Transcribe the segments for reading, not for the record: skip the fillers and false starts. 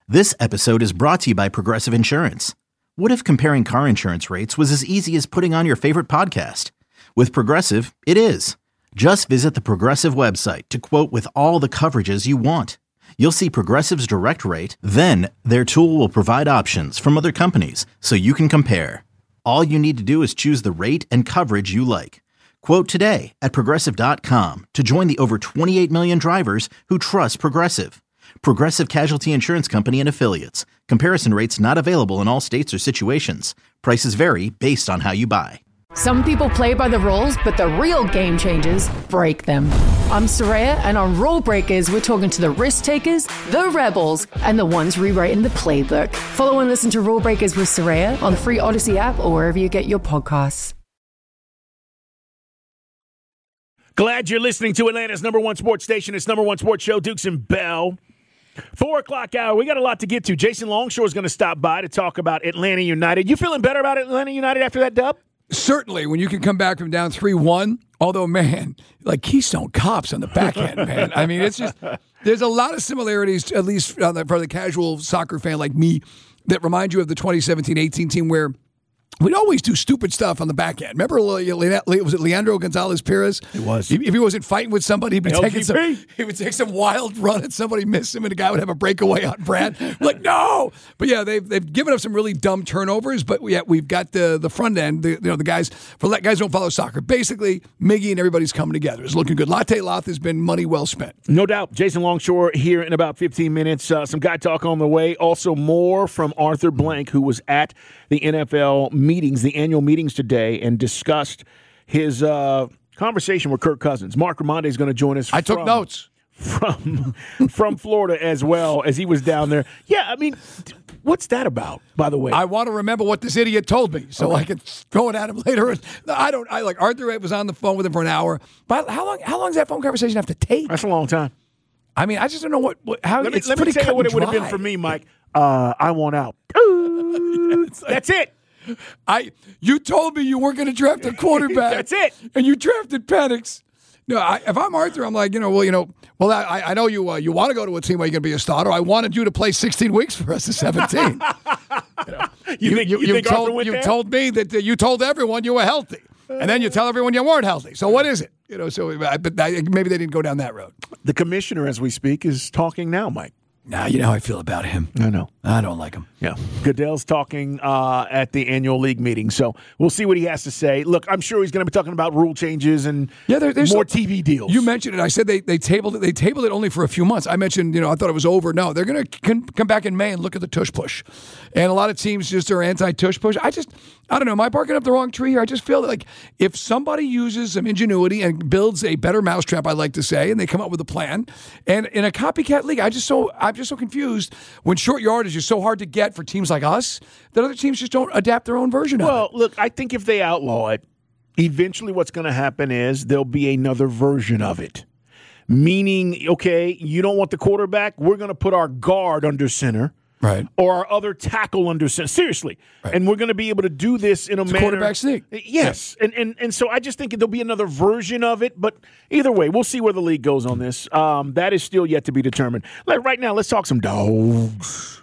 This episode is brought to you by Progressive Insurance. What if comparing car insurance rates was as easy as putting on your favorite podcast? With Progressive, it is. Just visit the Progressive website to quote with all the coverages you want. You'll see Progressive's direct rate, then their tool will provide options from other companies so you can compare. All you need to do is choose the rate and coverage you like. Quote today at Progressive.com to join the over 28 million drivers who trust Progressive. Progressive Casualty Insurance Company and Affiliates. Comparison rates not available in all states or situations. Prices vary based on how you buy. Some people play by the rules, but the real game changers break them. I'm Soraya, and on Rule Breakers, we're talking to the risk takers, the rebels, and the ones rewriting the playbook. Follow and listen to Rule Breakers with Soraya on the free Odyssey app or wherever you get your podcasts. Glad you're listening to Atlanta's number one sports station. It's number one sports show, Dukes and Bell. 4 o'clock hour. We got a lot to get to. Jason Longshore is going to stop by to talk about Atlanta United. You feeling better about Atlanta United after that dub? Certainly, when you can come back from down 3-1. Although, man, like Keystone Cops on the back end, man. I mean, it's just, there's a lot of similarities, at least for the casual soccer fan like me, that remind you of the 2017-18 team where we'd always do stupid stuff on the back end. Remember, was it Leandro Gonzalez Perez? It was. If he wasn't fighting with somebody, he would take some wild run and somebody miss him, and the guy would have a breakaway on Brad. Like, no! But yeah, they've given up some really dumb turnovers, but yeah, we've got the front end, the guys, for guys who don't follow soccer. Basically, Miggy and everybody's coming together. It's looking good. Latte Loth has been money well spent. No doubt. Jason Longshore here in about 15 minutes. Some guy talk on the way. Also more from Arthur Blank, who was at the NFL meetings, the annual meetings today, and discussed his conversation with Kirk Cousins. Mark Raimondi is going to join us. I took notes. From Florida as well, as he was down there. Yeah, I mean, what's that about, by the way? I want to remember what this idiot told me so I can throw it at him later. I like Arthur was on the phone with him for an hour. But how long does that phone conversation have to take? That's a long time. I mean, I just don't know how let me tell you what it would have been for me, Mike. I want out. That's it. You told me you weren't going to draft a quarterback. That's it. And you drafted Penix. No, if I'm Arthur, I'm like, I know you want to go to a team where you're going to be a starter. I wanted you to play 16 weeks for us at 17. You told me that you told everyone you were healthy, and then you tell everyone you weren't healthy. So what is it? But maybe they didn't go down that road. The commissioner, as we speak, is talking now, Mike. Now you know how I feel about him. I know. I don't like him. Yeah. Goodell's talking at the annual league meeting, so we'll see what he has to say. Look, I'm sure he's going to be talking about rule changes and there's more TV deals. You mentioned it. I said they tabled it. They tabled it only for a few months. I mentioned, I thought it was over. No, they're going to come back in May and look at the tush push. And a lot of teams just are anti-tush push. I don't know. Am I barking up the wrong tree here? I just feel like if somebody uses some ingenuity and builds a better mousetrap, I like to say, and they come up with a plan, and in a copycat league, I'm just so confused when short yardage is so hard to get for teams like us that other teams just don't adapt their own version of it. Well, look, I think if they outlaw it, eventually what's going to happen is there'll be another version of it. Meaning, okay, you don't want the quarterback, we're going to put our guard under center. Right. Or our other tackle under center. Seriously. Right. And we're going to be able to do this in a manner. Quarterback sneak. Yes. Yeah. And so I just think there'll be another version of it. But either way, we'll see where the league goes on this. That is still yet to be determined. Right now, let's talk some dogs.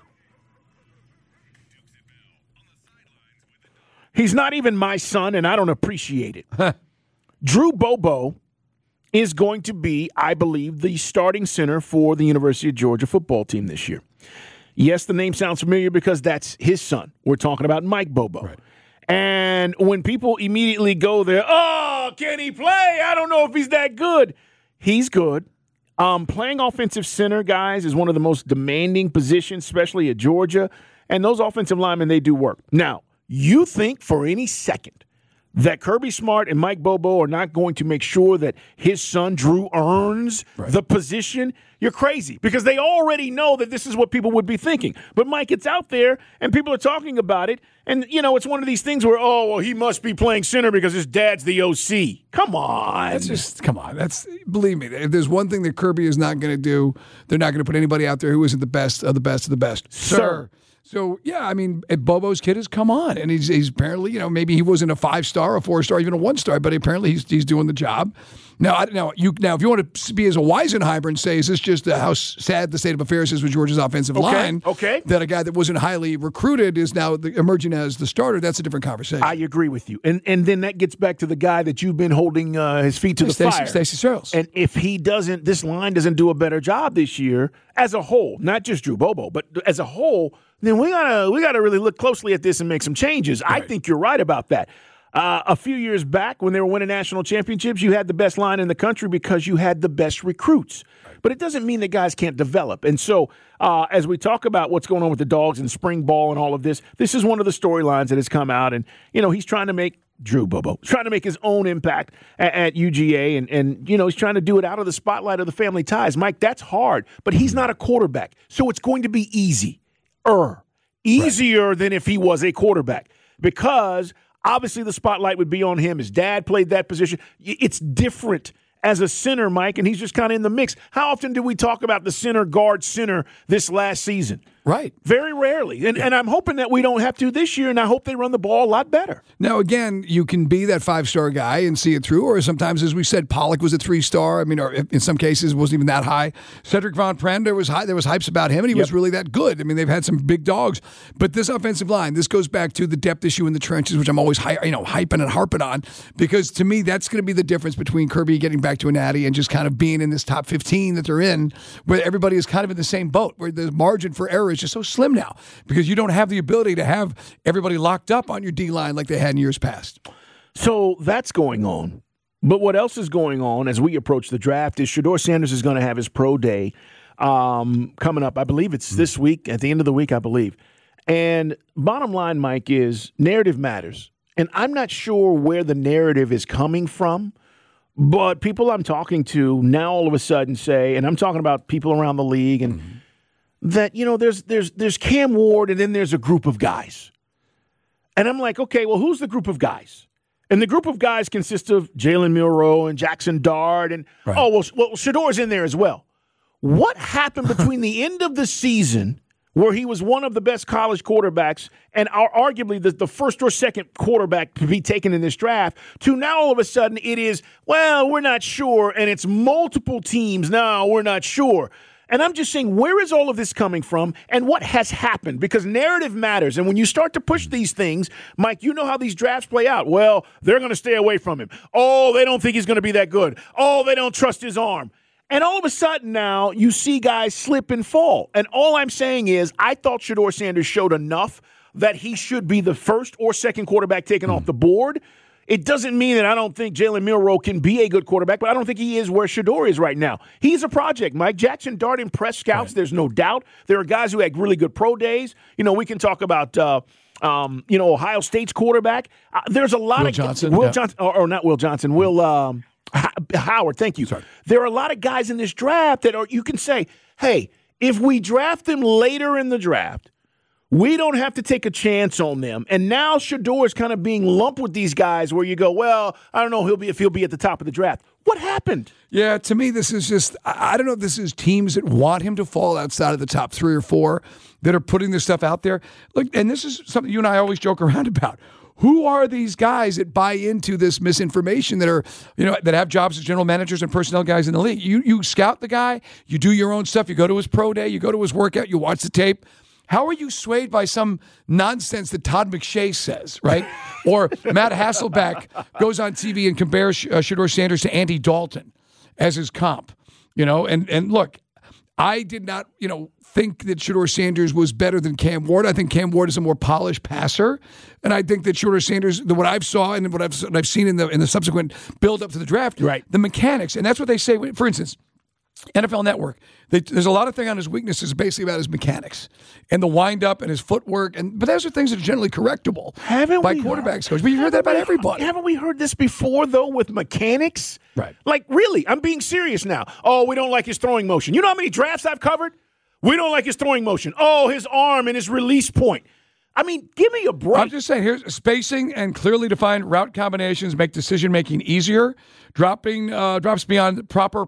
He's not even my son, and I don't appreciate it. Drew Bobo is going to be, I believe, the starting center for the University of Georgia football team this year. Yes, the name sounds familiar because that's his son. We're talking about Mike Bobo. Right. And when people immediately go there, oh, can he play? I don't know if he's that good. He's good. Playing offensive center, guys, is one of the most demanding positions, especially at Georgia. And those offensive linemen, they do work. Now, you think for any second that Kirby Smart and Mike Bobo are not going to make sure that his son Drew earns the position, you're crazy, because they already know that this is what people would be thinking. But, Mike, it's out there, and people are talking about it, and, it's one of these things where, he must be playing center because his dad's the OC. Come on. Come on. Believe me, if there's one thing that Kirby is not going to do, they're not going to put anybody out there who isn't the best of the best of the best. Sir. So, yeah, I mean, Bobo's kid has come on, and he's apparently, maybe he wasn't a 5-star, a 4-star, even a 1-star, but apparently he's doing the job. Now, if you want to be as a Weisenheimer and say, is this just how sad the state of affairs is with Georgia's offensive line? Okay. That a guy that wasn't highly recruited is now emerging as the starter, that's a different conversation. I agree with you. And then that gets back to the guy that you've been holding his feet to the fire. Stacey Searles. And if this line doesn't do a better job this year as a whole, not just Drew Bobo, but as a whole, then we gotta really look closely at this and make some changes. Right. I think you're right about that. A few years back when they were winning national championships, you had the best line in the country because you had the best recruits. Right. But it doesn't mean that guys can't develop. And so as we talk about what's going on with the Dogs and spring ball and all of this is one of the storylines that has come out. And, he's trying to make Drew Bobo, trying to make his own impact at UGA. And he's trying to do it out of the spotlight of the family ties. Mike, that's hard. But he's not a quarterback. So it's going to be easier than if he was a quarterback. Because obviously, the spotlight would be on him. His dad played that position. It's different as a center, Mike, and he's just kind of in the mix. How often do we talk about the center this last season? Right. Very rarely. And I'm hoping that we don't have to this year, and I hope they run the ball a lot better. Now, again, you can be that 5-star guy and see it through, or sometimes, as we said, Pollock was a 3-star. I mean, or in some cases, wasn't even that high. Cedric Von Pren, there was hypes about him, and he was really that good. I mean, they've had some big dogs. But this offensive line, this goes back to the depth issue in the trenches, which I'm always hyping and harping on, because to me, that's going to be the difference between Kirby getting back to a natty and just kind of being in this top 15 that they're in, where everybody is kind of in the same boat, where the margin for error is just so slim now because you don't have the ability to have everybody locked up on your D-line like they had in years past. So that's going on. But what else is going on as we approach the draft is Shedeur Sanders is going to have his pro day coming up. I believe it's this week, at the end of the week, I believe. And bottom line, Mike, is narrative matters. And I'm not sure where the narrative is coming from, but people I'm talking to now all of a sudden say, and I'm talking about people around the league, and that, there's Cam Ward and then there's a group of guys. And I'm like, okay, well, who's the group of guys? And the group of guys consists of Jalen Milroe and Jackson Dart and, Shedeur's in there as well. What happened between the end of the season where he was one of the best college quarterbacks and arguably the first or second quarterback to be taken in this draft, to now all of a sudden it is, well, we're not sure, and it's multiple teams, no, we're not sure. And I'm just saying, where is all of this coming from and what has happened? Because narrative matters. And when you start to push these things, Mike, you know how these drafts play out. Well, they're going to stay away from him. Oh, they don't think he's going to be that good. Oh, they don't trust his arm. And all of a sudden now you see guys slip and fall. And all I'm saying is I thought Shedeur Sanders showed enough that he should be the first or second quarterback taken off the board. It doesn't mean that I don't think Jalen Milroe can be a good quarterback, but I don't think he is where Shedeur is right now. He's a project, Mike. Jackson Dart impressed scouts. Right. There's no doubt. There are guys who had really good pro days. We can talk about, Ohio State's quarterback. There's a lot of Johnson, Will Johnson, or not Will Johnson, Will Howard. Thank you. Sorry. There are a lot of guys in this draft that you can say, hey, if we draft them later in the draft, we don't have to take a chance on them. And now Shedeur is kind of being lumped with these guys where you go, well, I don't know if he'll be at the top of the draft. What happened? Yeah, to me, this is just, I don't know if this is teams that want him to fall outside of the top 3 or 4 that are putting this stuff out there. Look, and this is something you and I always joke around about. Who are these guys that buy into this misinformation that are, that have jobs as general managers and personnel guys in the league? You scout the guy, you do your own stuff, you go to his pro day, you go to his workout, you watch the tape. How are you swayed by some nonsense that Todd McShay says, right? Or Matt Hasselbeck goes on TV and compares Shedeur Sanders to Andy Dalton as his comp, And look, I did not, think that Shedeur Sanders was better than Cam Ward. I think Cam Ward is a more polished passer, and I think that Shedeur Sanders, what I've saw and what I've seen in the subsequent build up to the draft, right, the mechanics, and that's what they say. For instance, NFL Network, there's a lot of thing on his weaknesses basically about his mechanics and the wind-up and his footwork. But those are things that are generally correctable by quarterbacks coach. But you heard that about everybody. Haven't we heard this before, though, with mechanics? Right. Like, really, I'm being serious now. Oh, we don't like his throwing motion. You know how many drafts I've covered? We don't like his throwing motion. Oh, his arm and his release point. I mean, give me a break. I'm just saying, here's spacing and clearly defined route combinations make decision-making easier. drops beyond proper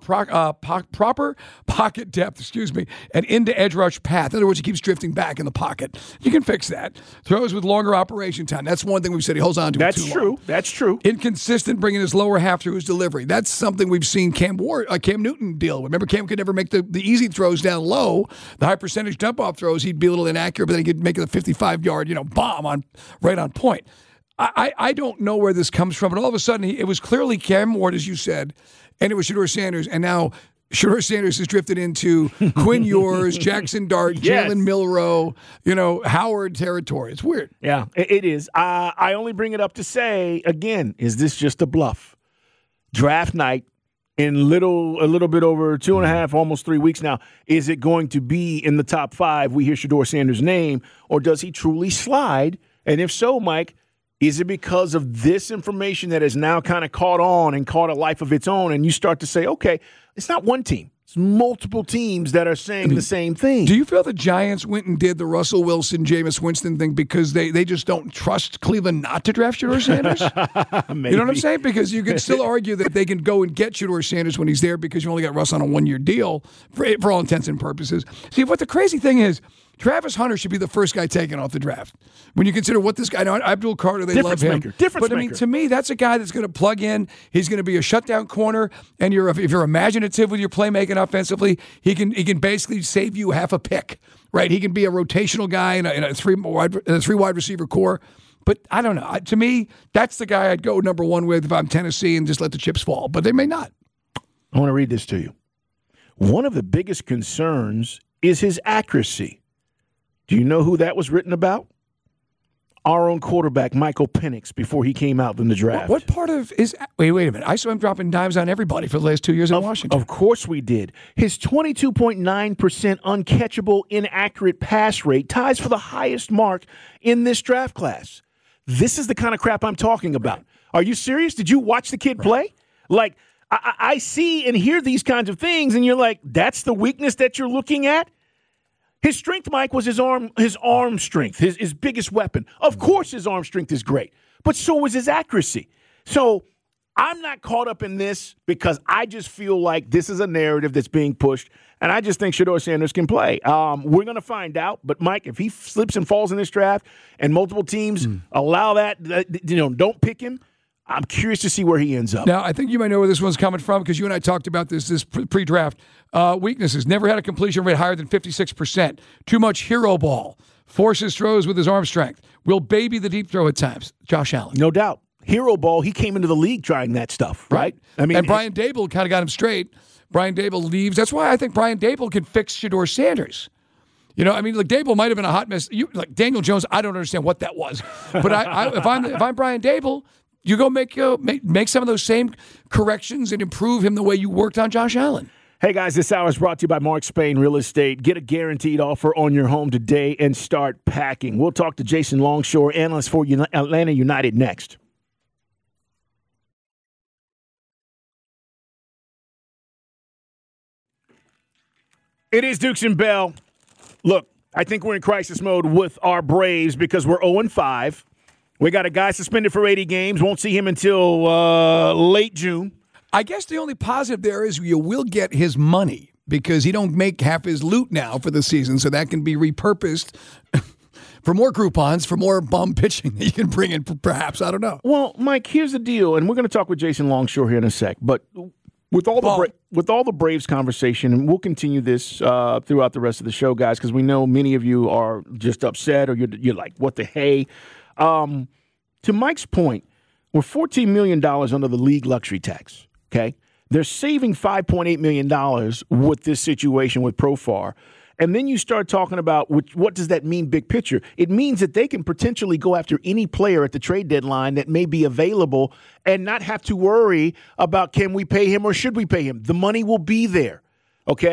pocket depth, and into edge rush path. In other words, he keeps drifting back in the pocket. You can fix that. Throws with longer operation time. That's one thing we've said he holds on to. That's true. That's true. Inconsistent bringing his lower half through his delivery. That's something we've seen Cam Newton deal with. Remember, Cam could never make the easy throws down low. The high percentage dump off throws, he'd be a little inaccurate, but then he could make it a 55-yard, bomb right on point. I don't know where this comes from, but all of a sudden it was clearly Cam Ward, as you said, and it was Shedeur Sanders, and now Shedeur Sanders has drifted into Quinn Ewers, Jackson Dart, Yes. Jalen Milroe, Howard territory. It's weird. Yeah, it is. I only bring it up to say, again, is this just a bluff? Draft night in a little bit over 2.5, almost 3 weeks now. Is it going to be in the top 5? We hear Shedeur Sanders' name, or does he truly slide? And if so, Mike, is it because of this information that has now kind of caught on and caught a life of its own, and you start to say, okay, it's not one team. It's multiple teams that are saying the same thing. Do you feel the Giants went and did the Russell Wilson, Jameis Winston thing because they just don't trust Cleveland not to draft Shedeur Sanders? Maybe. You know what I'm saying? Because you can still argue that they can go and get Shedeur Sanders when he's there because you only got Russ on a 1-year deal for all intents and purposes. See, what the crazy thing is, Travis Hunter should be the first guy taken off the draft. When you consider what this guy, now Abdul Carter, they love him. Difference maker. To me, that's a guy that's going to plug in. He's going to be a shutdown corner, and if you're imaginative with your playmaking offensively, he can basically save you half a pick, right? He can be a rotational guy in a three wide receiver core. But I don't know. To me, that's the guy I'd go number one with if I'm Tennessee and just let the chips fall. But they may not. I want to read this to you. One of the biggest concerns is his accuracy. Do you know who that was written about? Our own quarterback, Michael Penix, before he came out in the draft. What part of is – wait a minute. I saw him dropping dimes on everybody for the last 2 years in Washington. Of course we did. His 22.9% uncatchable, inaccurate pass rate ties for the highest mark in this draft class. This is the kind of crap I'm talking about. Right. Are you serious? Did you watch the kid play? Like, I see and hear these kinds of things, and you're like, that's the weakness that you're looking at? His strength, Mike, was his arm strength, his biggest weapon. Of course his arm strength is great, but so was his accuracy. So I'm not caught up in this because I just feel like this is a narrative that's being pushed, and I just think Shedeur Sanders can play. We're going to find out, but, Mike, if he slips and falls in this draft and multiple teams allow that, don't pick him, I'm curious to see where he ends up. Now, I think you might know where this one's coming from because you and I talked about this pre-draft. Weaknesses. Never had a completion rate higher than 56%. Too much hero ball. Forces throws with his arm strength. Will baby the deep throw at times. Josh Allen. No doubt. Hero ball, he came into the league trying that stuff, right? I mean, and Brian Dable kind of got him straight. Brian Dable leaves. That's why I think Brian Dable can fix Shedeur Sanders. Dable might have been a hot mess. Daniel Jones, I don't understand what that was. But if I'm Brian Dable, you go make some of those same corrections and improve him the way you worked on Josh Allen. Hey, guys, this hour is brought to you by Mark Spain Real Estate. Get a guaranteed offer on your home today and start packing. We'll talk to Jason Longshore, analyst for Atlanta United, next. It is Dukes and Bell. Look, I think we're in crisis mode with our Braves because we're 0-5. We got a guy suspended for 80 games. Won't see him until late June. I guess the only positive there is you will get his money because he don't make half his loot now for the season, so that can be repurposed for more Groupons, for more bum pitching that you can bring in, perhaps. I don't know. Well, Mike, here's the deal, and we're going to talk with Jason Longshore here in a sec, but with all the Braves conversation, and we'll continue this throughout the rest of the show, guys, because we know many of you are just upset or you're like, what the hey? To Mike's point, we're $14 million under the league luxury tax, okay? They're saving $5.8 million with this situation with Profar. And then you start talking about what does that mean big picture? It means that they can potentially go after any player at the trade deadline that may be available and not have to worry about can we pay him or should we pay him. The money will be there, okay?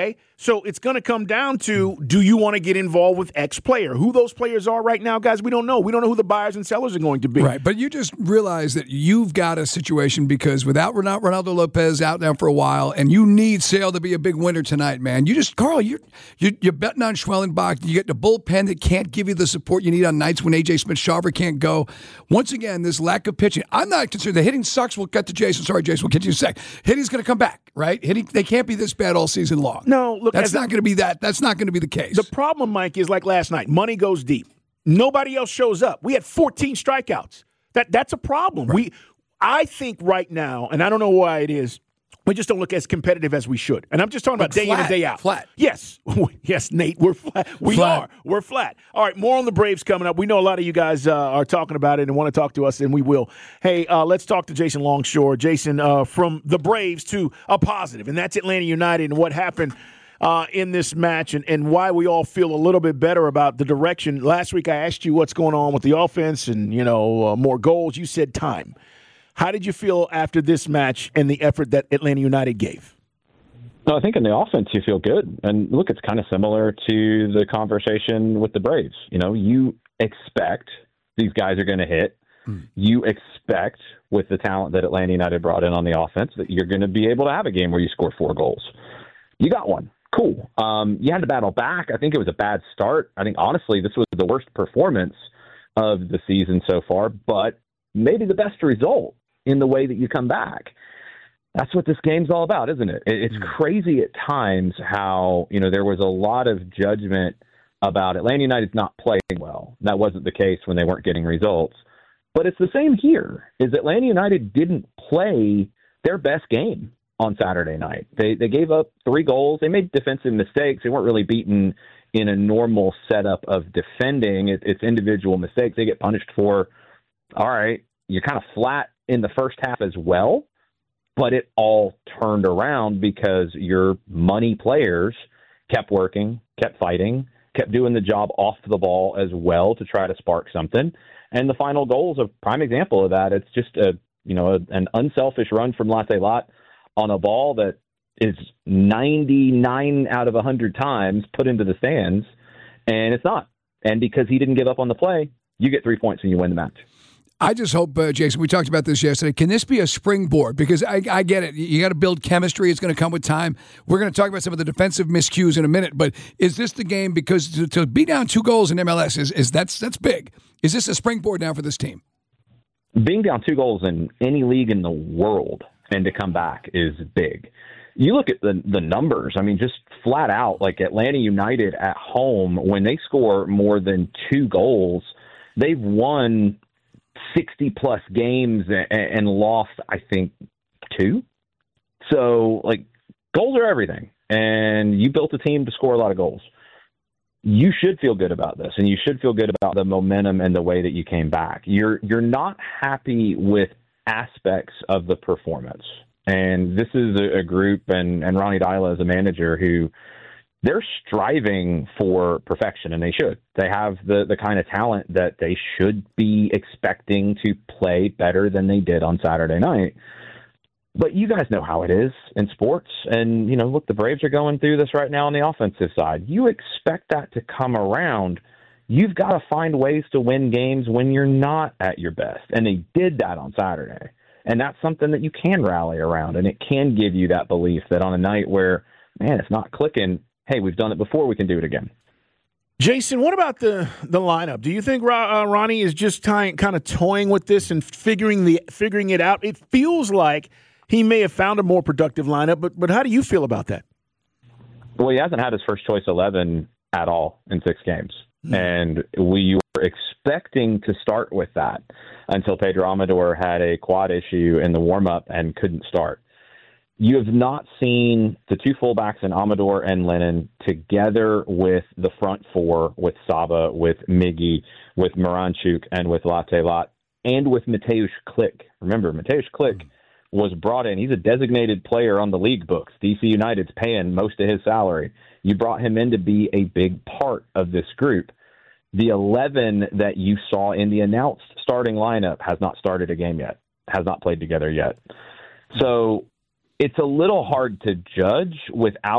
So it's going to come down to, do you want to get involved with X player? Who those players are right now, guys, we don't know. We don't know who the buyers and sellers are going to be. Right, but you just realize that you've got a situation because without Ronaldo Lopez out now for a while, and you need Sale to be a big winner tonight, man. Carl, you're betting on Schwellenbach. You get the bullpen that can't give you the support you need on nights when A.J. Smith-Shawver can't go. Once again, this lack of pitching. I'm not concerned. The hitting sucks. We'll get to Jason. Sorry, Jason. We'll get to you in a sec. Hitting's going to come back, right? They can't be this bad all season long. No, look, that's not going to be that. That's not going to be the case. The problem, Mike, is like last night. Money goes deep. Nobody else shows up. We had 14 strikeouts. That's a problem. Right. I think right now, and I don't know why it is, we just don't look as competitive as we should. And I'm just talking about day in and day out. Flat. Yes. Yes, Nate, we're flat. We are. We're flat. All right, more on the Braves coming up. We know a lot of you guys are talking about it and want to talk to us, and we will. Hey, let's talk to Jason Longshore. Jason, from the Braves to a positive, and that's Atlanta United and what happened in this match and why we all feel a little bit better about the direction. Last week I asked you what's going on with the offense and, more goals. You said time. How did you feel after this match and the effort that Atlanta United gave? No, I think in the offense you feel good. And look, it's kind of similar to the conversation with the Braves. You expect these guys are going to hit. You expect with the talent that Atlanta United brought in on the offense that you're going to be able to have a game where you score 4 goals. You got one. Cool. You had to battle back. I think it was a bad start. I think, honestly, this was the worst performance of the season so far, but maybe the best result in the way that you come back. That's what this game's all about, isn't it? It's crazy at times how, there was a lot of judgment about Atlanta United's not playing well. That wasn't the case when they weren't getting results. But it's the same here, is Atlanta United didn't play their best game on Saturday night. They gave up 3 goals. They made defensive mistakes. They weren't really beaten in a normal setup of defending. It's individual mistakes they get punished for. All right, you're kind of flat in the first half as well, but it all turned around because your money players kept working, kept fighting, kept doing the job off the ball as well to try to spark something. And the final goal is a prime example of that. It's just an unselfish run from Latte Lot on a ball that is 99 out of 100 times put into the stands, and it's not. And because he didn't give up on the play, you get 3 points and you win the match. I just hope, Jason, we talked about this yesterday. Can this be a springboard? Because I get it. You got to build chemistry. It's going to come with time. We're going to talk about some of the defensive miscues in a minute. But is this the game? Because to be down 2 goals in MLS that's big. Is this a springboard now for this team? Being down 2 goals in any league in the world and to come back is big. You look at the numbers. I mean, just flat out, like Atlanta United at home, when they score more than 2 goals, they've won 60-plus games and lost, I think, 2. So, goals are everything. And you built a team to score a lot of goals. You should feel good about this, and you should feel good about the momentum and the way that you came back. You're not happy with aspects of the performance. And this is a group, and Ronnie Deila is a manager who they're striving for perfection, and they should. They have the kind of talent that they should be expecting to play better than they did on Saturday night. But you guys know how it is in sports. And, look, the Braves are going through this right now on the offensive side. You expect that to come around. You've got to find ways to win games when you're not at your best. And they did that on Saturday. And that's something that you can rally around, and it can give you that belief that on a night where, man, it's not clicking, hey, we've done it before, we can do it again. Jason, what about the lineup? Do you think Ronnie is just kind of toying with this and figuring it out? It feels like he may have found a more productive lineup, but how do you feel about that? Well, he hasn't had his first choice 11 at all in 6 games. And we were expecting to start with that until Pedro Amador had a quad issue in the warm-up and couldn't start. You have not seen the 2 fullbacks in Amador and Lennon together with the front 4, with Saba, with Miggy, with Miranchuk, and with Latte Lot, and with Mateusz Klich. Remember, Mateusz Klich was brought in. He's a designated player on the league books. DC United's paying most of his salary. You brought him in to be a big part of this group. The 11 that you saw in the announced starting lineup has not started a game yet, has not played together yet. So it's a little hard to judge without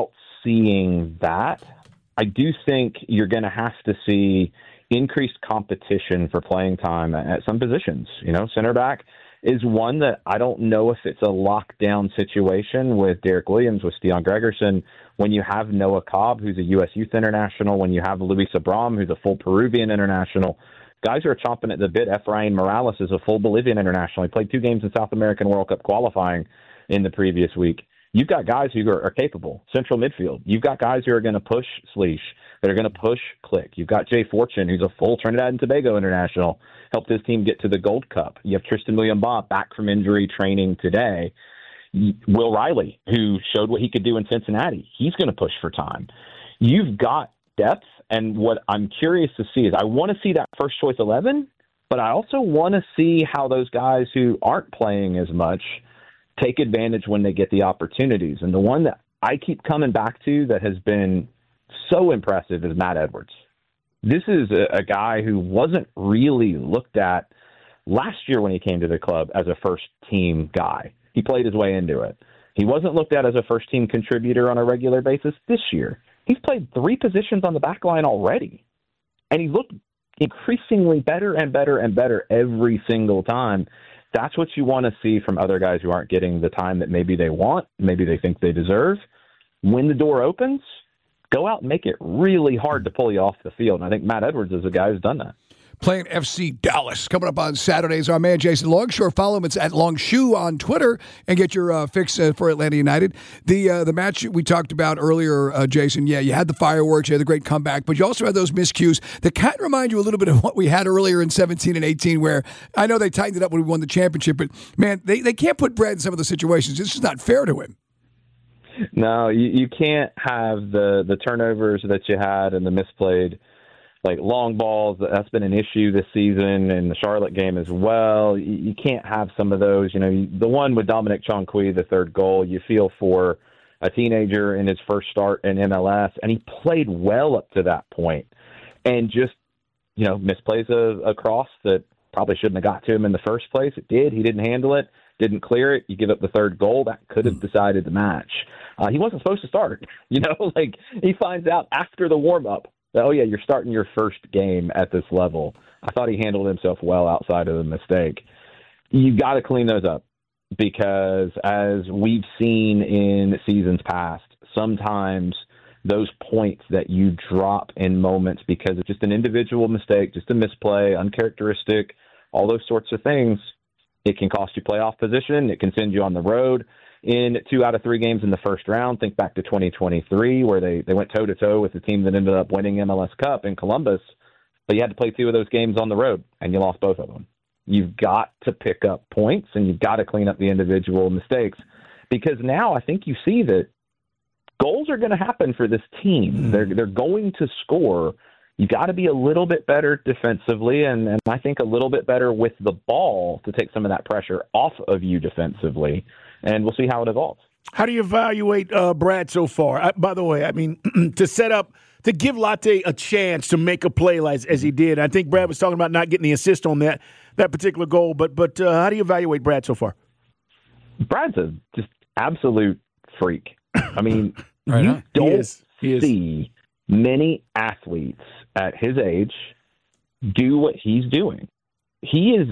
seeing that. I do think you're going to have to see increased competition for playing time at some positions. Center back is one that I don't know if it's a lockdown situation with Derek Williams, with Steon Gregerson. When you have Noah Cobb, who's a U.S. Youth International, when you have Luis Abram, who's a full Peruvian international, guys are chomping at the bit. Efrain Morales is a full Bolivian international. He played 2 games in South American World Cup qualifying in the previous week. You've got guys who are capable. Central midfield. You've got guys who are going to push Sleesh, that are going to push Click. You've got Jay Fortune, who's a full Trinidad and Tobago international, helped his team get to the Gold Cup. You have Tristan William-Baugh back from injury training today. Will Riley, who showed what he could do in Cincinnati. He's going to push for time. You've got depth, and what I'm curious to see is I want to see that first choice 11, but I also want to see how those guys who aren't playing as much take advantage when they get the opportunities. And the one that I keep coming back to that has been so impressive is Matt Edwards. This is a guy who wasn't really looked at last year when he came to the club as a first-team guy. He played his way into it. He wasn't looked at as a first-team contributor on a regular basis this year. He's played 3 positions on the back line already, and he looked increasingly better and better and better every single time. That's what you want to see from other guys who aren't getting the time that maybe they want, maybe they think they deserve. When the door opens, go out and make it really hard to pull you off the field. And I think Matt Edwards is a guy who's done that. Playing FC Dallas coming up on Saturdays. Our man Jason Longshore. Follow him. It's at Longshoe on Twitter and get your fix for Atlanta United. The match we talked about earlier, Jason. Yeah, you had the fireworks, you had the great comeback, but you also had those miscues that kind of remind you a little bit of what we had earlier in 17 and 18, where I know they tightened it up when we won the championship, but man, they can't put Brad in some of the situations. It's just not fair to him. No, you can't have the turnovers that you had and the misplayed long balls. That's been an issue this season in the Charlotte game as well. You can't have some of those. The one with Dominic Chonqui, the third goal, you feel for a teenager in his first start in MLS, and he played well up to that point. And just, misplays a cross that probably shouldn't have got to him in the first place. It did. He didn't handle it, didn't clear it. You give up the third goal. That could have decided the match. He wasn't supposed to start. He finds out after the warm-up, oh, yeah, you're starting your first game at this level. I thought he handled himself well outside of the mistake. You got to clean those up because, as we've seen in seasons past, sometimes those points that you drop in moments because of just an individual mistake, just a misplay, uncharacteristic, all those sorts of things, it can cost you playoff position. It can send you on the road in 2 out of 3 games in the first round. Think back to 2023 where they went toe-to-toe with the team that ended up winning MLS Cup in Columbus, but you had to play 2 of those games on the road, and you lost both of them. You've got to pick up points, and you've got to clean up the individual mistakes because now I think you see that goals are going to happen for this team. They're going to score. You got to be a little bit better defensively, and I think a little bit better with the ball to take some of that pressure off of you defensively. And we'll see how it evolves. How do you evaluate Brad so far? By the way, I mean, to give Latte a chance to make a play as he did. I think Brad was talking about not getting the assist on that particular goal. But how do you evaluate Brad so far? Brad's a just absolute freak. I mean, you don't see many athletes at his age do what he's doing. He is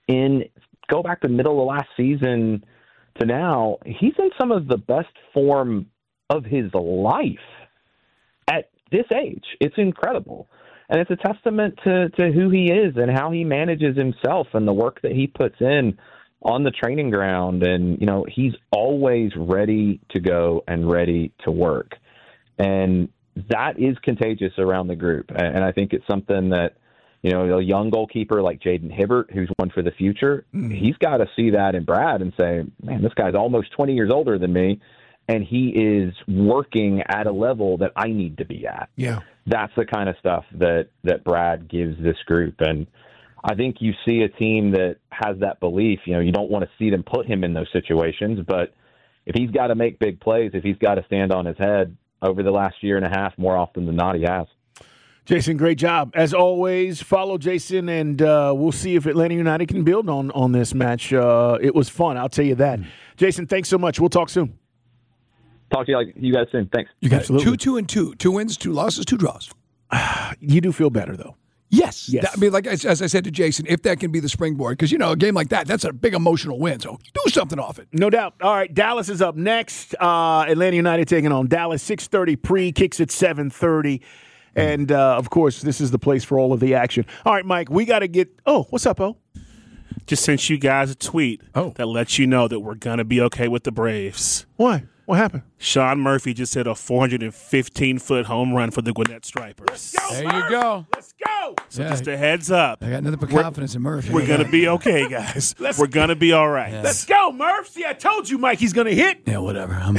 go back to the middle of last season to now, he's in some of the best form of his life at this age. It's incredible. And it's a testament to who he is and how he manages himself and the work that he puts in on the training ground. And, he's always ready to go and ready to work. And that is contagious around the group. And I think it's something that, a young goalkeeper like Jaden Hibbert, who's one for the future, he's got to see that in Brad and say, man, this guy's almost 20 years older than me, and he is working at a level that I need to be at. Yeah. That's the kind of stuff that Brad gives this group. And I think you see a team that has that belief. You don't want to see them put him in those situations, but if he's got to make big plays, if he's got to stand on his head over the last year and a half, more often than not, he has. Jason, great job. As always, follow Jason, and we'll see if Atlanta United can build on this match. It was fun, I'll tell you that. Jason, thanks so much. We'll talk soon. Talk to you guys soon. Thanks. You got Absolutely. 2-2-2. 2 wins, 2 losses, 2 draws. You do feel better, though. Yes. Yes. I mean, like as I said to Jason, if that can be the springboard, because, a game like that's a big emotional win. So do something off it. No doubt. All right, Dallas is up next. Atlanta United taking on Dallas. 6:30 pre, kicks at 7:30. And, of course, this is the place for all of the action. All right, Mike, we got to get – oh, what's up, O? Just sent you guys a tweet that lets you know that we're going to be okay with the Braves. What? What happened? Sean Murphy just hit a 415-foot home run for the Gwinnett Stripers. Let's go, There Murph. you go. Let's go. So just a heads up. I got nothing but confidence in Murphy. We're going to be okay, guys. We're going to be all right. Let's go, Murph. See, I told you, Mike, he's going to hit. Yeah, whatever. I'm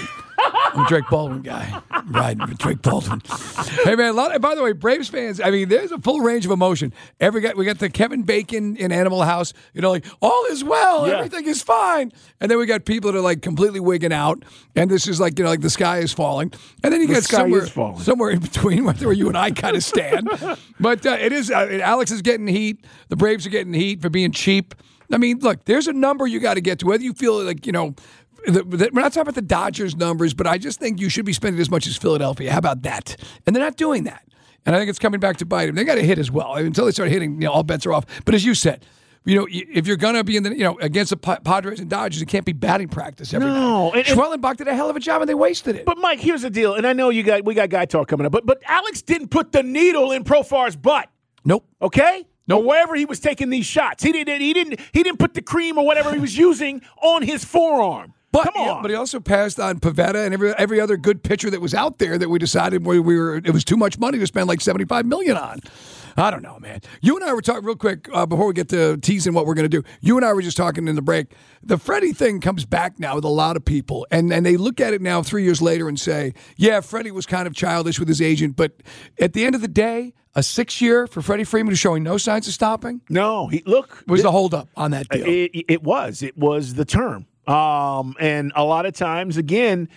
a Drake Baldwin guy. I'm riding with Drake Baldwin. Hey, man, by the way, Braves fans, I mean, there's a full range of emotion. We got the Kevin Bacon in Animal House, like, all is well, everything is fine. And then we got people that are, like, completely wigging out. And this is like, like the sky is falling. And then you get somewhere in between where you and I kind of stand. But it is, Alex is getting heat. The Braves are getting heat for being cheap. I mean, look, there's a number you got to get to, whether you feel like, we're not talking about the Dodgers numbers, but I just think you should be spending as much as Philadelphia. How about that? And they're not doing that. And I think it's coming back to bite them. They got to hit as well. Until they start hitting, all bets are off. But as you said, if you're going to be in the, against the Padres and Dodgers, it can't be batting practice every night. Schwellenbach did a hell of a job, and they wasted it. But, Mike, here's the deal. And I know we got guy talk coming up. But Alex didn't put the needle in Profar's butt. Nope. Okay? Nope. Or wherever he was taking these shots. He didn't put the cream or whatever he was using on his forearm. But, come on. But he also passed on Pivetta and every other good pitcher that was out there that we decided it was too much money to spend like $75 million on. I don't know, man. You and I were talking real quick before we get to teasing what we're going to do. You and I were just talking in the break. The Freddie thing comes back now with a lot of people, and they look at it now 3 years later and say, yeah, Freddie was kind of childish with his agent, but at the end of the day, a 6-year for Freddie Freeman is showing no signs of stopping? No. Was the holdup on that deal? It was. It was the term. And a lot of times, again,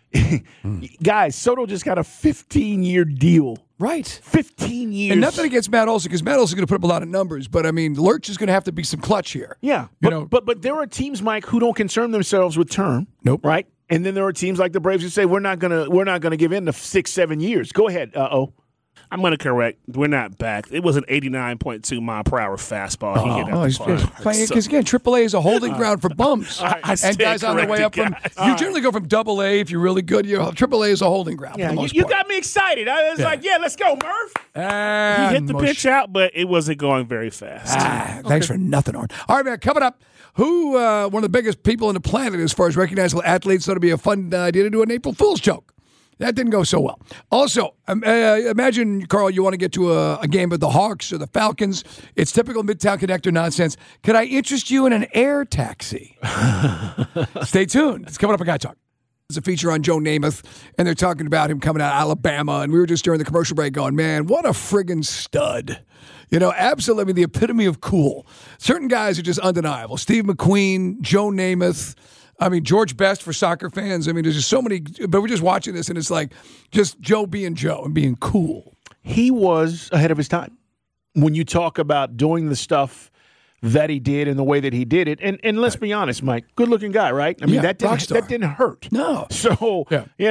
guys, Soto just got a 15-year deal. Right. 15 years. And nothing against Matt Olson, because Matt Olson's going to put up a lot of numbers, but, I mean, Lurch is going to have to be some clutch here. Yeah. But there are teams, Mike, who don't concern themselves with term. Nope. Right? And then there are teams like the Braves who say, we're not gonna give in to 6-7 years. Go ahead, O. I'm going to correct. We're not back. It was an 89.2 mile per hour fastball. He hit out the park. Because again, AAA is a holding ground for bums, and guys on the way up from. You generally go from AA if you're really good. AAA is a holding ground. Yeah, for the most you part. got me excited. I was like, yeah, let's go, Murph. He hit the pitch out, but it wasn't going very fast. Thanks for nothing, Arn. All right, man. Coming up, one of the biggest people on the planet as far as recognizable athletes, thought it'd be a fun idea to do an April Fool's joke. That didn't go so well. Also, imagine, Carl, you want to get to a game of the Hawks or the Falcons. It's typical Midtown Connector nonsense. Could I interest you in an air taxi? Stay tuned. It's coming up on Guy Talk. It's a feature on Joe Namath, and they're talking about him coming out of Alabama, and we were just during the commercial break going, man, what a friggin' stud. Absolutely the epitome of cool. Certain guys are just undeniable. Steve McQueen, Joe Namath, George Best for soccer fans. There's just so many, but we're just watching this, and it's like just Joe being Joe and being cool. He was ahead of his time when you talk about doing the stuff that he did and the way that he did it. And let's be honest, Mike, good-looking guy, right? That didn't hurt. No. So, but I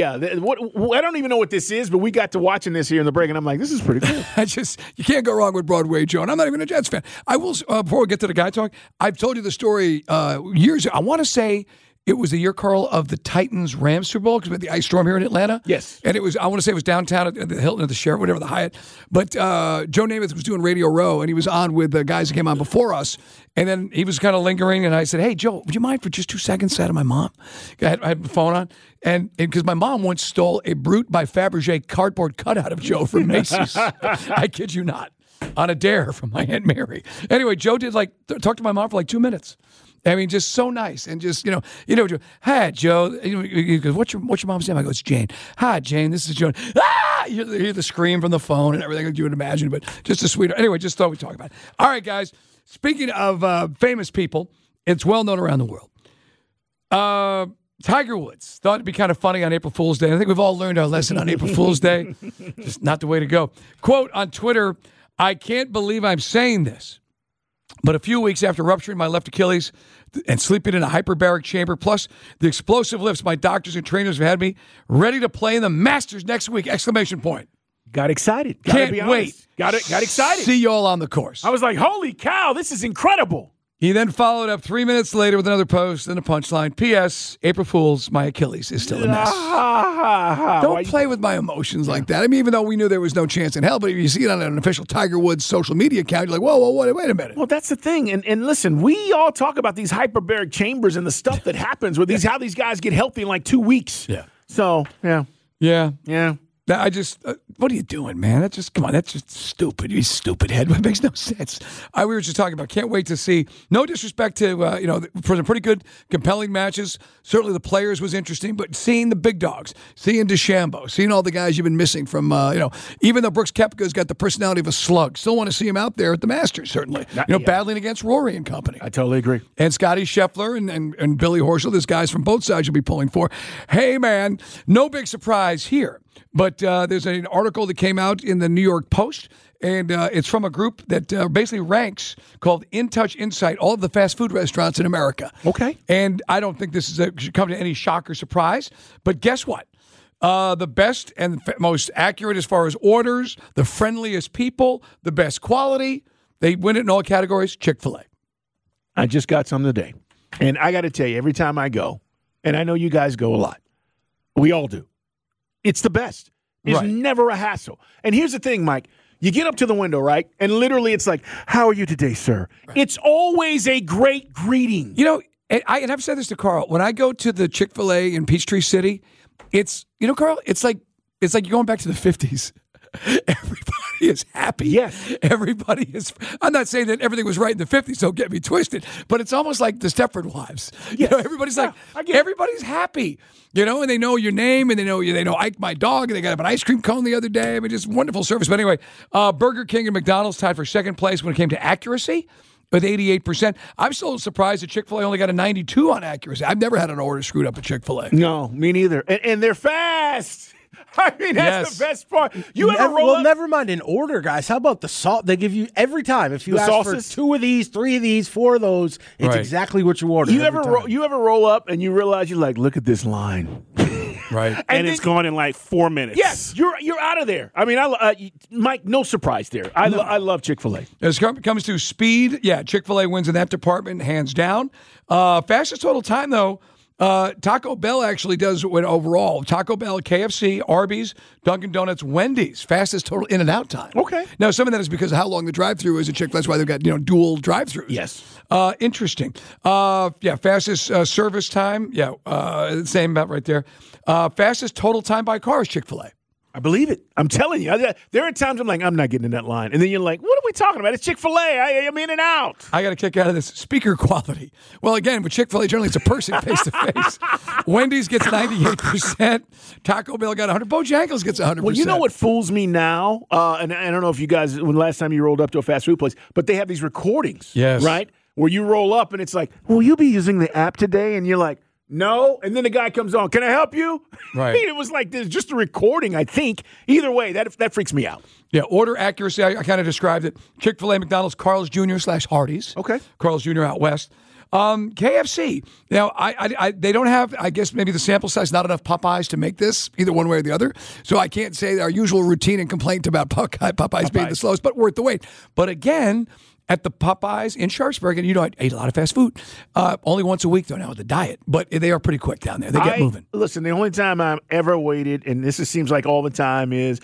don't even know what this is, but we got to watching this here in the break, and I'm like, this is pretty cool. You can't go wrong with Broadway Joe, and I'm not even a Jets fan. I will, before we get to the Guy Talk, I've told you the story years ago. I want to say it was the year, Carl, of the Titans-Rams Super Bowl, because we had the ice storm here in Atlanta. Yes. And I want to say it was downtown at the Hilton or the Sheraton, whatever, the Hyatt. But Joe Namath was doing Radio Row, and he was on with the guys that came on before us. And then he was kind of lingering, and I said, hey, Joe, would you mind for just 2 seconds out of my mom? I had my phone on. And because my mom once stole a Brute by Fabergé cardboard cutout of Joe from Macy's. I kid you not. On a dare from my Aunt Mary. Anyway, Joe did talk to my mom for 2 minutes. Just so nice, and just hi Joe. He goes, what's your mom's name? I go, it's Jane. Hi Jane, this is Joan. Ah! You hear the scream from the phone and everything like you would imagine, but just a sweetheart. Anyway, just thought we'd talk about it. All right, guys. Speaking of famous people, it's well known around the world. Tiger Woods thought it'd be kind of funny on April Fool's Day. I think we've all learned our lesson on April Fool's Day. Just not the way to go. Quote on Twitter, I can't believe I'm saying this. But a few weeks after rupturing my left Achilles and sleeping in a hyperbaric chamber, plus the explosive lifts my doctors and trainers have had me ready to play in the Masters next week! Exclamation point. Got excited. Can't wait. Got excited. See you all on the course. I was like, holy cow, this is incredible. He then followed up 3 minutes later with another post and a punchline. P.S. April Fools, my Achilles is still a mess. Don't play with my emotions like that. I mean, even though we knew there was no chance in hell, but if you see it on an official Tiger Woods social media account, you're like, whoa, wait a minute. Well, that's the thing. And listen, we all talk about these hyperbaric chambers and the stuff that happens with how these guys get healthy in like 2 weeks. Yeah. So, yeah. Yeah. I just, what are you doing, man? That's just stupid. You stupid head. It makes no sense. We were just talking about, can't wait to see, no disrespect to, for some pretty good, compelling matches. Certainly the players was interesting, but seeing the big dogs, seeing DeChambeau, seeing all the guys you've been missing from, even though Brooks Koepka's got the personality of a slug, still want to see him out there at the Masters, certainly. Battling against Rory and company. I totally agree. And Scotty Scheffler and Billy Horschel, there's guys from both sides you'll be pulling for. Hey, man, no big surprise here. But there's an article that came out in the New York Post, and it's from a group that basically ranks called In Touch Insight, all of the fast food restaurants in America. Okay. And I don't think this should come to any shock or surprise, but guess what? The best and most accurate as far as orders, the friendliest people, the best quality, they win it in all categories, Chick-fil-A. I just got some today. And I got to tell you, every time I go, and I know you guys go a lot, we all do. It's the best. It's never a hassle. And here's the thing, Mike. You get up to the window, right? And literally it's like, how are you today, sir? Right. It's always a great greeting. You know, and I've said this to Carl. When I go to the Chick-fil-A in Peachtree City, it's, Carl, it's like you're going back to the 50s. Everybody is happy. Yes. Everybody is. I'm not saying that everything was right in the 50s, don't get me twisted, but it's almost like the Stepford Wives. Yes. Everybody's everybody's happy, and they know your name, and they know Ike, my dog, and they got an ice cream cone the other day. I mean, just wonderful service. But anyway, Burger King and McDonald's tied for second place when it came to accuracy with 88%. I'm still surprised that Chick-fil-A only got a 92 on accuracy. I've never had an order screwed up at Chick-fil-A. No, me neither. And they're fast. I mean, that's the best part. Never mind an order, guys. How about the salt they give you every time? If you ask sauces? For 2 of these, 3 of these, 4 of those, it's exactly what you order. You ever roll up and you realize you're like, look at this line. Right. and it's gone in like 4 minutes. Yes, you're out of there. I mean, Mike, no surprise there. I love Chick-fil-A. As it comes to speed, Chick-fil-A wins in that department, hands down. Fastest total time, though, Taco Bell actually does win overall. Taco Bell, KFC, Arby's, Dunkin' Donuts, Wendy's. Fastest total in and out time. Okay. Now, some of that is because of how long the drive-thru is at Chick-fil-A. That's why they've got, dual drive-thrus. Yes. Interesting. Fastest service time. Same about right there. Fastest total time by car is Chick-fil-A. I believe it. I'm telling you. There are times I'm like, I'm not getting in that line. And then you're like, what are we talking about? It's Chick-fil-A. I'm in and out. I got a kick out of this. Speaker quality. Well, again, with Chick-fil-A, generally it's a person face-to-face. Wendy's gets 98%. Taco Bell got 100%. Bojangles gets 100%. Well, you know what fools me now? And I don't know if you guys, when last time you rolled up to a fast food place, but they have these recordings. Yes. Right? Where you roll up and it's like, will you be using the app today? And you're like, no, and then the guy comes on. Can I help you? Right. I mean, it was like there's just a recording. I think either way, that freaks me out. Yeah, order accuracy. I kind of described it. Chick-fil-A, McDonald's, Carl's Jr. / Hardee's. Okay, Carl's Jr. out west. KFC. Now, they don't have. I guess maybe the sample size not enough Popeyes to make this either one way or the other. So I can't say our usual routine and complaint about Popeyes being the slowest, but worth the wait. But again, at the Popeyes in Sharpsburg, and I ate a lot of fast food. Only once a week, though, now with the diet. But they are pretty quick down there. They get moving. Listen, the only time I've ever waited, and this seems like all the time, is,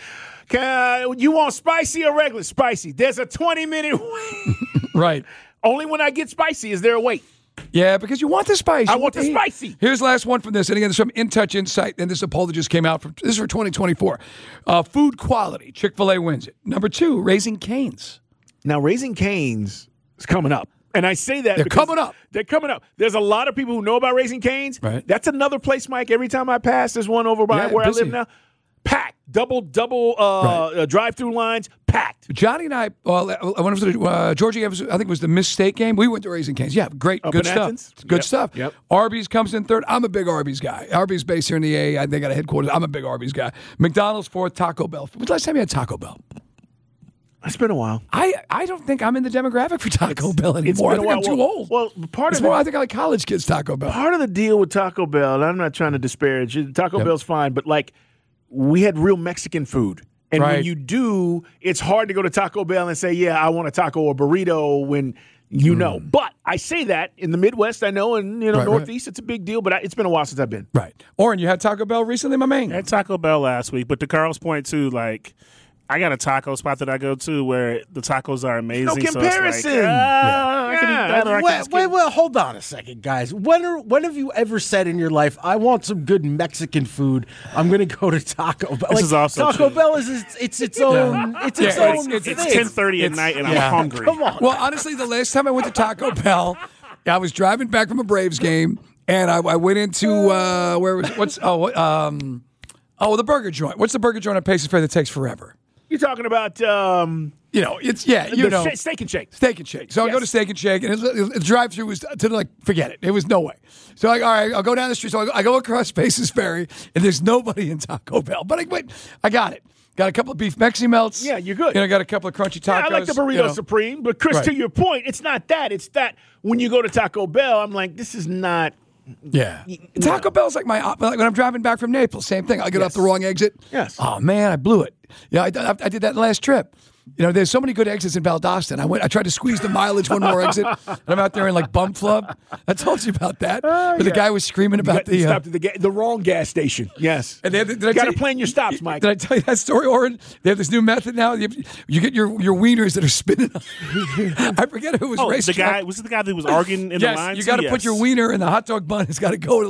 you want spicy or regular? Spicy. There's a 20-minute wait. Right. Only when I get spicy is there a wait. Yeah, because you want the spice. I want the spicy. Here's the last one from this. And again, there's some In Touch Insight, and this is a poll that just came out. This is for 2024. Food quality. Chick-fil-A wins it. Number 2, Raising Cane's. Now, Raising Cane's is coming up. And I say that They're coming up. They're coming up. There's a lot of people who know about Raising Cane's. Right. That's another place, Mike. Every time I pass, there's one over by where busy. I live now. Packed. Double drive-through lines, packed. Johnny and I, when it was Georgia, I think it was the Misstate game, we went to Raising Cane's. Yeah, great, good stuff. Good stuff. Yep. Arby's comes in third. I'm a big Arby's guy. Arby's based here in the A. They got a headquarters. I'm a big Arby's guy. McDonald's fourth, Taco Bell. When's the last time you had Taco Bell? It's been a while. I don't think I'm in the demographic for Taco Bell anymore. I think I'm too old. Well, I think I like college kids Taco Bell. Part of the deal with Taco Bell, and I'm not trying to disparage it, Taco Bell's fine, but like we had real Mexican food. And when you do, it's hard to go to Taco Bell and say, yeah, I want a taco or burrito when you know. But I say that in the Midwest, I know, and Northeast, it's a big deal, but it's been a while since I've been. Right. Oren, you had Taco Bell recently, my man? I had Taco Bell last week, but to Carl's point, too, like, I got a taco spot that I go to where the tacos are amazing. No comparison. So it's like, Wait, hold on a second, guys. When have you ever said in your life, I want some good Mexican food, I'm going to go to Taco Bell? This is also Taco true. Bell is its own. It's 10:30 at night and I'm hungry. Come on. Well, honestly, the last time I went to Taco Bell, I was driving back from a Braves game, and I went into the burger joint. What's the burger joint on Paces Fair that takes forever? You're talking about, Steak and Shake. Steak and Shake. So I go to Steak and Shake, and the drive-through was forget it. It was no way. So all right, I'll go down the street. So I go across Paces Ferry, and there's nobody in Taco Bell. But I got it. Got a couple of beef Mexi melts. Yeah, you're good. Got a couple of crunchy tacos. Yeah, I like the burrito supreme. But Chris, to your point, it's not that. It's that when you go to Taco Bell, I'm like, this is not. Yeah. Taco Bell's like when I'm driving back from Naples, same thing. I get off the wrong exit. Yes. Oh, man, I blew it. Yeah, I did that last trip. There's so many good exits in Valdosta. I tried to squeeze the mileage one more exit. And I'm out there in like bum flub. I told you about that. But the guy was screaming about the stopped at the wrong gas station. Yes. And you got to plan your stops, Mike. Did I tell you that story, Oren? They have this new method now. You get your wieners that are spinning. I forget who was racing. Was it the guy that was arguing in the line? You got to put your wiener in the hot dog bun. It's got to go in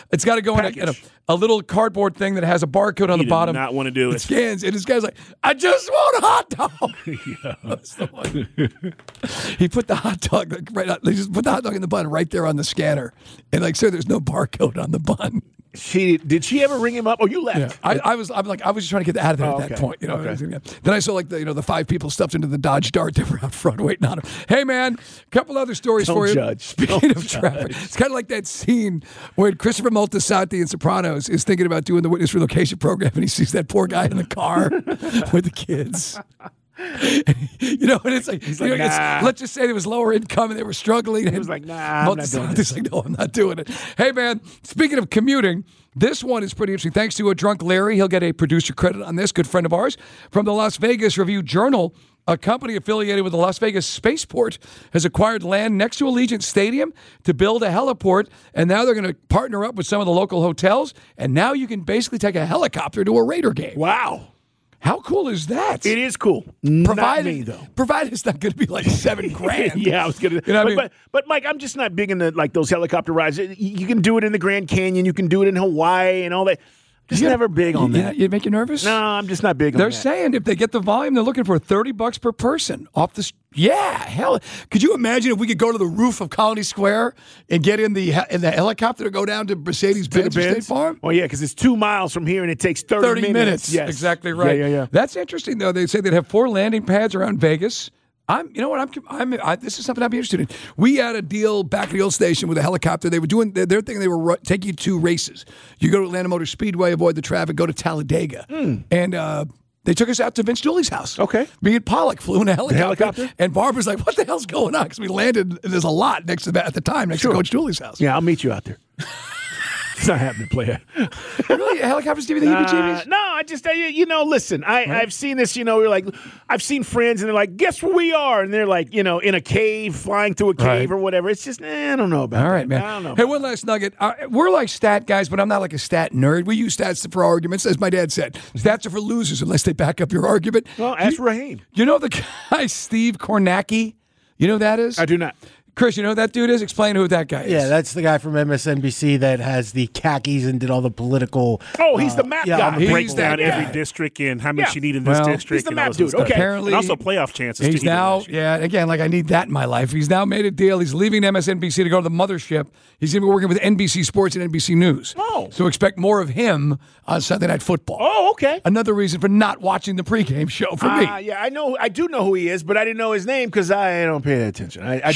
a little cardboard thing that has a barcode on the bottom. Do not want to do it. Scans, and this guy's like, I just want a hot dog. That's the one. He put the hot dog He just put the hot dog in the bun right there on the scanner, and sir, there's no barcode on the bun. Did she ever ring him up? Oh, you left. Yeah. I was just trying to get out of there at that point. Then I saw the 5 people stuffed into the Dodge Dart that were out front waiting on him. Hey man, a couple other stories for you. Speaking of traffic, it's kind of like that scene where Christopher Moltisanti in Sopranos is thinking about doing the witness relocation program, and he sees that poor guy in the car with the kids. And it's like, nah. Let's just say there was lower income and they were struggling. He was like, nah, I'm not doing this. He's like, no, I'm not doing it. Hey, man, speaking of commuting, this one is pretty interesting. Thanks to a drunk Larry, he'll get a producer credit on this, good friend of ours, from the Las Vegas Review-Journal. A company affiliated with the Las Vegas Spaceport has acquired land next to Allegiant Stadium to build a heliport, and now they're going to partner up with some of the local hotels, and now you can basically take a helicopter to a Raider game. Wow. How cool is that? It is cool. Provided it's not going to be like $7,000. Yeah, I was going to. But Mike, I'm just not big into those helicopter rides. You can do it in the Grand Canyon. You can do it in Hawaii and all that. Just never big on that. You make you nervous? No, I'm just not big on that. They're saying if they get the volume, they're looking for $30 per person off the. Yeah, hell. Could you imagine if we could go to the roof of Colony Square and get in the helicopter to go down to Mercedes-Benz State Farm? Oh, yeah, because it's 2 miles from here and it takes 30 minutes. Yes, exactly right. Yeah. That's interesting, though. They say they'd have 4 landing pads around Vegas. This is something I'd be interested in. We had a deal back at the old station with a helicopter. They were doing their thing. They were taking you to races. You go to Atlanta Motor Speedway, avoid the traffic, go to Talladega. And they took us out to Vince Dooley's house. Okay. Me and Pollock flew in a helicopter. And Barbara's like, what the hell's going on? Because we landed, and there's a lot next to Coach Dooley's house. Yeah, I'll meet you out there. It's not happening, player. Really? Helicopters give you the heebie-jeebies? No, I just, listen, I've seen this, we're like, I've seen friends and they're like, guess where we are? And they're like, in a cave, flying through a cave or whatever. It's just, I don't know about that. All right, man. I don't know. Hey, one last nugget. We're like stat guys, but I'm not like a stat nerd. We use stats for arguments, as my dad said. Stats are for losers unless they back up your argument. Well, ask Raheem. You know the guy, Steve Kornacki? You know who that is? I do not. Chris, you know who that dude is? Explain who that guy is. Yeah, that's the guy from MSNBC that has the khakis and did all the political. Oh, he's the map guy. He breaks down every district and how much you need in this district. He's the map dude. Okay. Apparently, and also playoff chances. He's now, again, like I need that in my life. He's now made a deal. He's leaving MSNBC to go to the mothership. He's going to be working with NBC Sports and NBC News. Oh. So expect more of him on Sunday Night Football. Oh, okay. Another reason for not watching the pregame show for me. Yeah, I do know who he is, but I didn't know his name because I don't pay attention. I do. Shut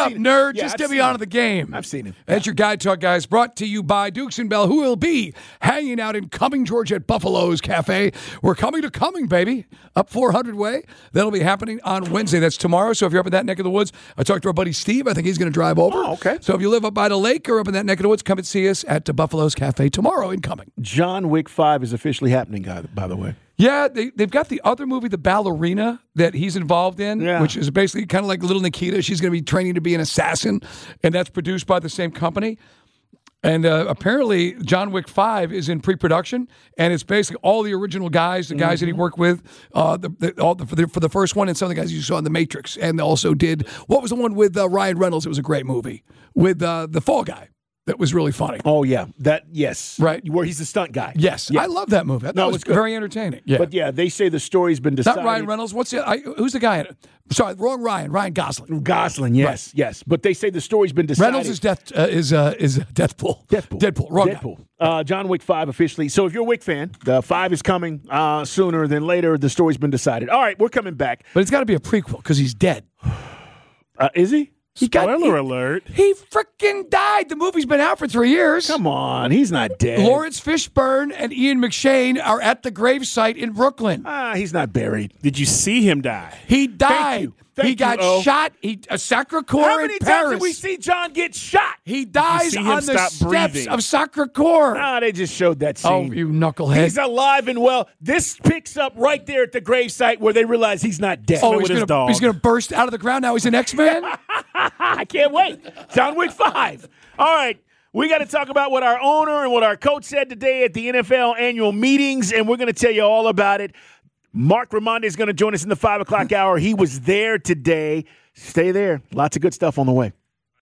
up, nerd. Just get me on to the game. I've seen him. That's your Guy Talk, guys. Brought to you by Dukes and Bell, who will be hanging out in Cumming, Georgia at Buffalo's Cafe. We're coming to Cumming, baby. Up 400 Way. That'll be happening on Wednesday. That's tomorrow. So if you're up in that neck of the woods, I talked to our buddy Steve. I think he's going to drive over. Oh, okay. So if you live up by the lake or up in that neck of the woods, come and see us at Buffalo's Cafe tomorrow in Cumming. John Wick 5 is officially happening, by the way. Yeah, they've got the other movie, The Ballerina, that he's involved in, which is basically kind of like Little Nikita. She's going to be training to be an assassin, and that's produced by the same company. And apparently, John Wick 5 is in pre-production, and it's basically all the original guys, the guys that he worked with for the first one, and some of the guys you saw in The Matrix. And they also did, what was the one with Ryan Reynolds? It was a great movie with the Fall Guy. That was really funny. Oh, yeah. Yes. Right. Where he's the stunt guy. Yes. Yeah. I love that movie. I thought it was very entertaining. Yeah. But, they say the story's been decided. Not Ryan Reynolds. Who's the guy in it? Sorry, wrong Ryan. Ryan Gosling. Gosling, yes. Right. Yes. But they say the story's been decided. Reynolds is Deadpool. Deadpool. Wrong Deadpool. Guy. John Wick 5 officially. So if you're a Wick fan, the 5 is coming sooner than later. The story's been decided. All right, we're coming back. But it's got to be a prequel because he's dead. Is he? Spoiler alert. He freaking died. The movie's been out for 3 years. Come on. He's not dead. Lawrence Fishburne and Ian McShane are at the gravesite in Brooklyn. He's not buried. Did you see him die? He died. He got shot. A Sacré-Cœur How many in times Paris. did we see John get shot? He dies on the steps of Sacré-Cœur. They just showed that scene. Oh, you knucklehead. He's alive and well. This picks up right there at the gravesite where they realize he's not dead. Oh, he's going to burst out of the ground. Now he's an X-Man? I can't wait. John Wick 5. All right. We got to talk about what our owner and what our coach said today at the NFL annual meetings, and we're going to tell you all about it. Mark Raimondi is going to join us in the 5 o'clock hour. He was there today. Stay there. Lots of good stuff on the way.